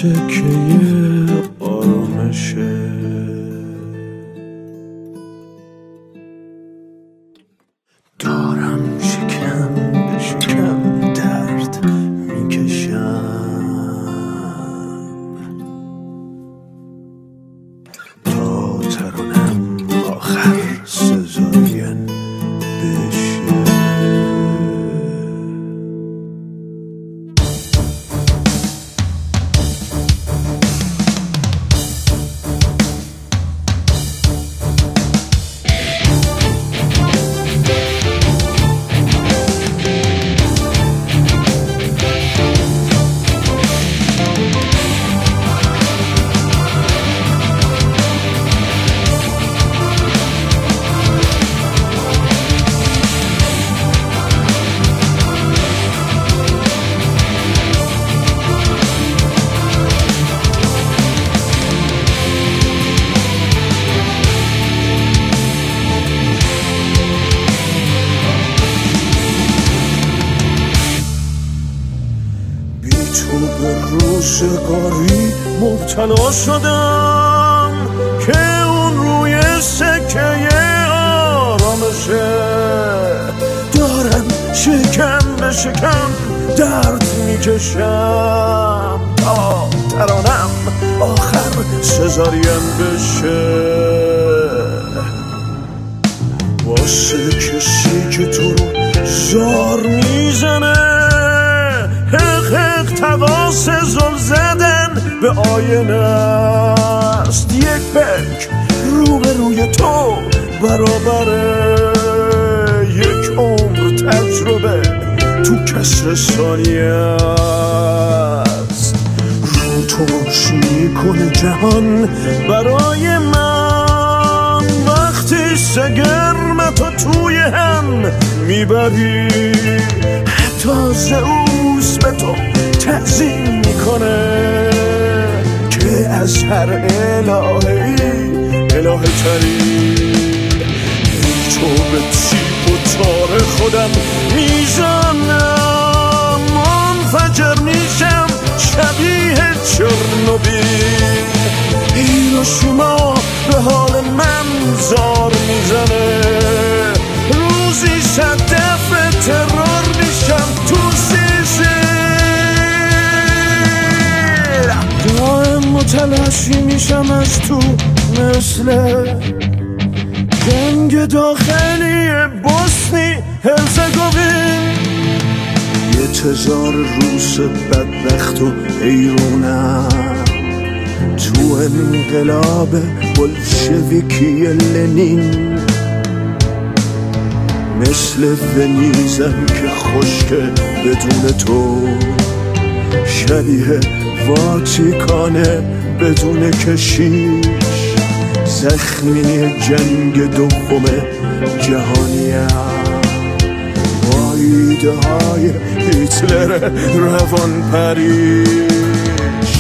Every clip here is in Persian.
سکه آرامشه. دارم شکم به شکم درد میکشم تا ترانم آخر سزاین بشه. تو به روزگاری مبتلا شدم که اون روی سکه آرامشه. دارم شکم به شکم درد میکشم تا ترانم آخر سزارین بشه. واسه کسی که تو رو زار میزنه، حق تواس زل زدن به آینه است. یک بک روبروی تو برابره یک عمر تجربه تو کسر ثانیه است. رو توش میکنه جهان برای من وقتی سگرمتو توی هم میبری. حتی زئوس به تو تعظیم میکنه که از هر الهه‌ای الهه تری. تو به تیپ و تار خودم میزنم، منفجر میشم شبیه چرنوبیل. هیروشیما به حال من زار میزنه، روزی صدف ترور میشم تو سیزیل. دائم متلاشی میشم از تو مثل جنگ داخلی بوسنی هرزگوین. یه تزار روس بدبخت و حیرونم تو انقلاب بلشویکی لنین. مثل ونیزم که خشکه بدون تو، شبیه واتیکانه بدون کشیش. زخمی جنگ دوم جهانیم با ایده های هیتلر روان پریش.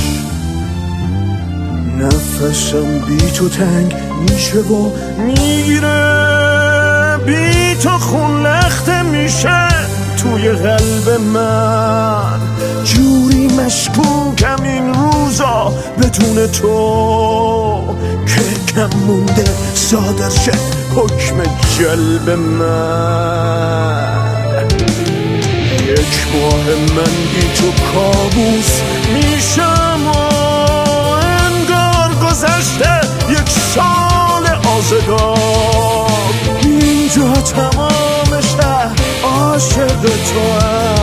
نفسم بی تو تنگ میشه و میگیره، بی تو خون لخته میشه توی قلب من. جوری مشکوکم این روزا بدون تو که کم مونده صادر شه حکم جلب من. یک ماه من بی تو کابوس میشم و انگار گذشته یک سال آزگار. اینجا تمام شهر عاشق تو هم.